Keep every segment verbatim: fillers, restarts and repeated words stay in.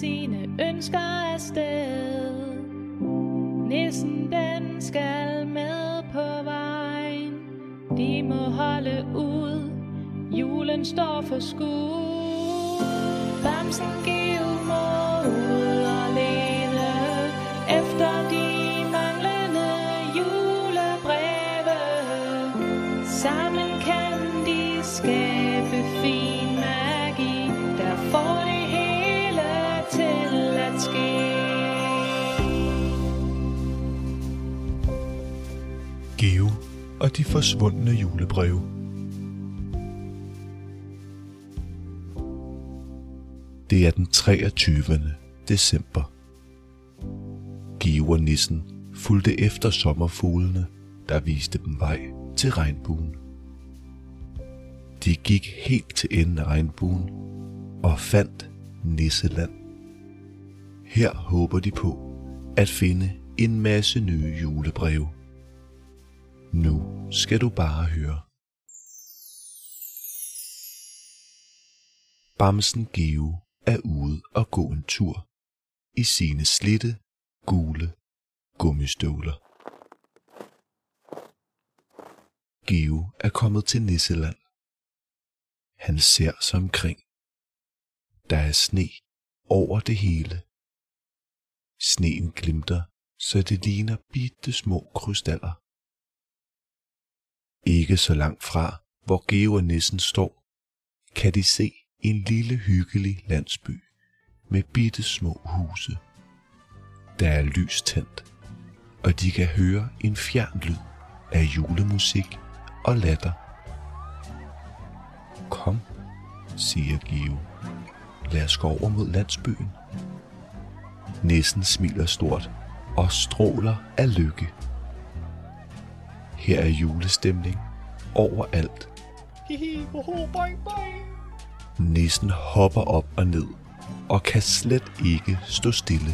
sine ønsker afsted. Nissen den skal med på vejen. De må holde ud, julen står for skud. Bamsen Geo må ud og lede efter de manglende julebreve. Sammen kan de skabe fin magi, der får det hele til at ske. Geo og de forsvundne julebreve. Det er den treogtyvende december. Geo og nissen fulgte efter sommerfuglene, der viste dem vej til regnbuen. De gik helt til enden af regnbuen og fandt Nisseland. Her håber de på at finde en masse nye julebreve. Nu skal du bare høre. Bamsen Geo er ude og gå en tur i sine slitte, gule gummistøvler. Geo er kommet til Nisseland. Han ser sig omkring. Der er sne over det hele. Sneen glimter, så det ligner bitte små krystaller. Ikke så langt fra, hvor Geo og nissen står, kan de se en lille hyggelig landsby med bitte små huse. Der er lys tændt, og de kan høre en fjern lyd af julemusik og latter. Kom, siger Geo. Lad os gå over mod landsbyen. Nissen smiler stort og stråler af lykke. Her er julestemning overalt. Hihi, hoho, boing, boing. Nissen hopper op og ned og kan slet ikke stå stille.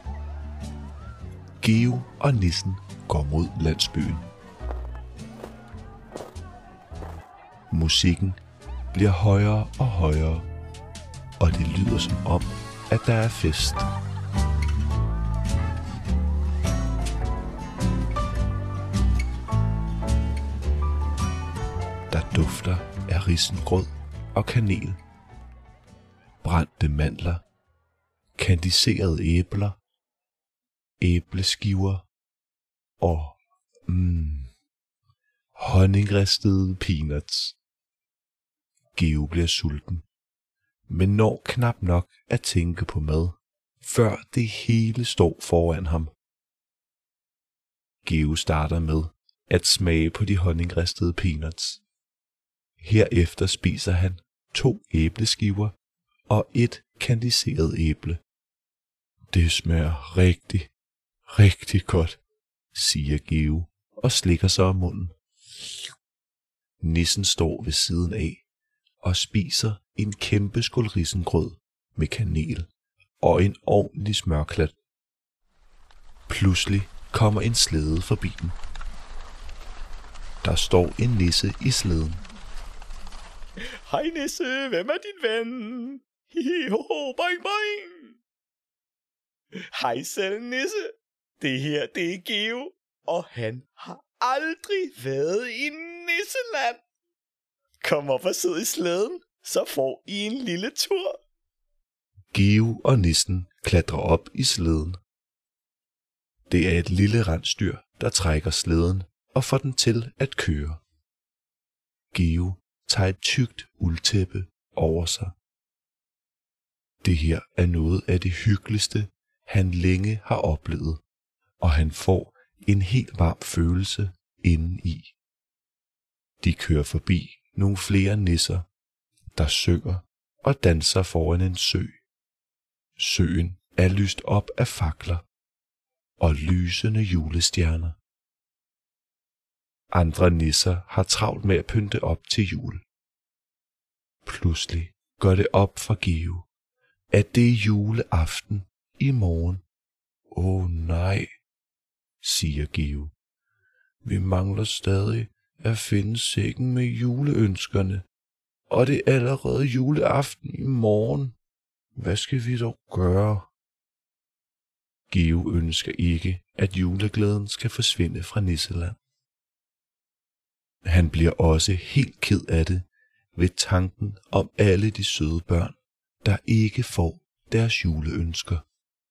Geo og nissen går mod landsbyen. Musikken bliver højere og højere, og det lyder som om, at der er fest. Der dufter af risengrød og kanel, brændte mandler, kandiserede æbler, æbleskiver og mm, honningristede peanuts. Geo bliver sulten, men når knap nok at tænke på mad, før det hele står foran ham. Geo starter med at smage på de honningristede peanuts. Herefter spiser han to æbleskiver og et kandiseret æble. Det smager rigtig, rigtig godt, siger Geo og slikker sig om munden. Nissen står ved siden af og spiser en kæmpe skål risengrød med kanel og en ordentlig smørklat. Pludselig kommer en slæde forbi dem. Der står en nisse i slæden. Hej nisse, hvem er din ven? Hihi, hoho, boing, boing. Hej selv nisse. Det her, det er Geo, og han har aldrig været i Nisseland. Kom op og sid i slæden, så får I en lille tur. Geo og nissen klatrer op i slæden. Det er et lille rensdyr, der trækker slæden og får den til at køre. Geo tager et tykt uldtæppe over sig. Det her er noget af det hyggeligste, han længe har oplevet, og han får en helt varm følelse indeni. De kører forbi nogle flere nisser, der synger og danser foran en sø. Søen er lyst op af fakler og lysende julestjerner. Andre nisser har travlt med at pynte op til jul. Pludselig går det op for Geo, at det er juleaften i morgen. Åh oh, nej, siger Geo. Vi mangler stadig at finde sækken med juleønskerne, og det er allerede juleaften i morgen. Hvad skal vi dog gøre? Geo ønsker ikke, at juleglæden skal forsvinde fra Nisseland. Han bliver også helt ked af det ved tanken om alle de søde børn, der ikke får deres juleønsker.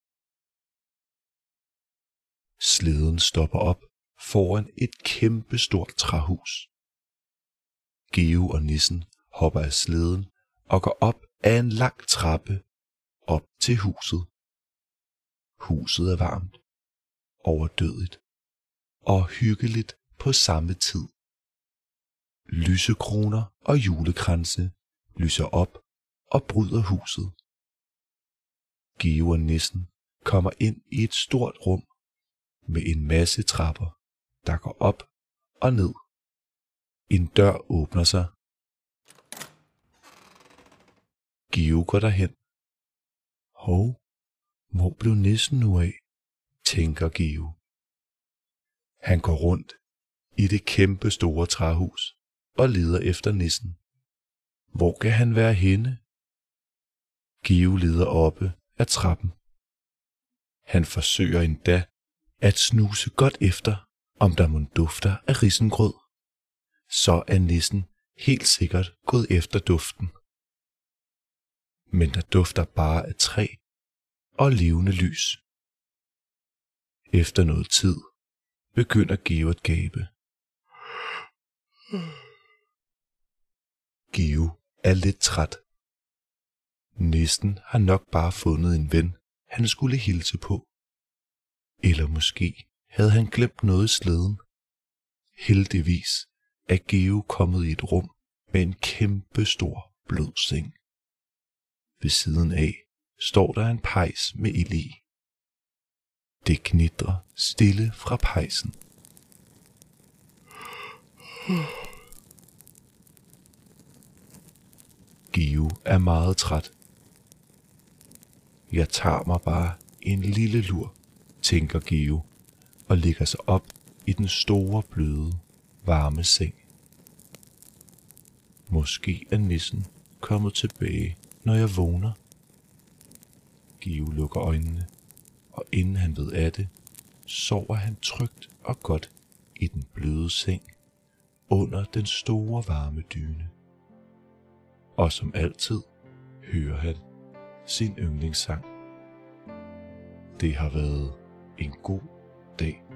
Slæden stopper op foran et kæmpestort træhus. Geo og nissen hopper af slæden og går op af en lang trappe op til huset. Huset er varmt, overdødigt og hyggeligt på samme tid. Lysekroner og julekranse lyser op og bryder huset. Geo og nissen kommer ind i et stort rum med en masse trapper, der går op og ned. En dør åbner sig. Geo går derhen. Hov, hvor blev nissen nu af, tænker Geo. Han går rundt i det kæmpe store træhus og leder efter nissen. Hvor kan han være henne? Geo leder oppe af trappen. Han forsøger endda at snuse godt efter, om der mon dufter af risengrød. Så er nissen helt sikkert gået efter duften. Men der dufter bare af træ og levende lys. Efter noget tid begynder Geo at gabe. Geo er lidt træt. Nissen har nok bare fundet en ven, han skulle hilse på. Eller måske havde han glemt noget i slæden. Heldigvis er Geo kommet i et rum med en kæmpe stor blød seng. Ved siden af står der en pejs med ild i. Det knitrer stille fra pejsen. Geo er meget træt. Jeg tager mig bare en lille lur, tænker Geo, og ligger sig op i den store, bløde, varme seng. Måske er nissen kommet tilbage, når jeg vågner. Geo lukker øjnene, og inden han ved af det, sover han trygt og godt i den bløde seng under den store varme dyne. Og som altid hører han sin yndlingssang. Det har været en god dag.